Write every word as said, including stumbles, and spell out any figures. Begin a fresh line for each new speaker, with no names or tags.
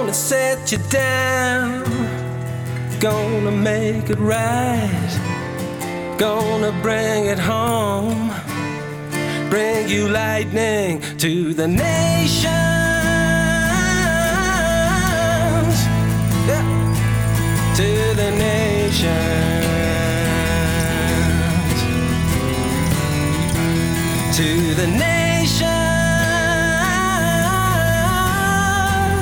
gonna set you down, gonna make it right, gonna bring it home, bring you lightning to the nations, yeah. To the nations, to the nations.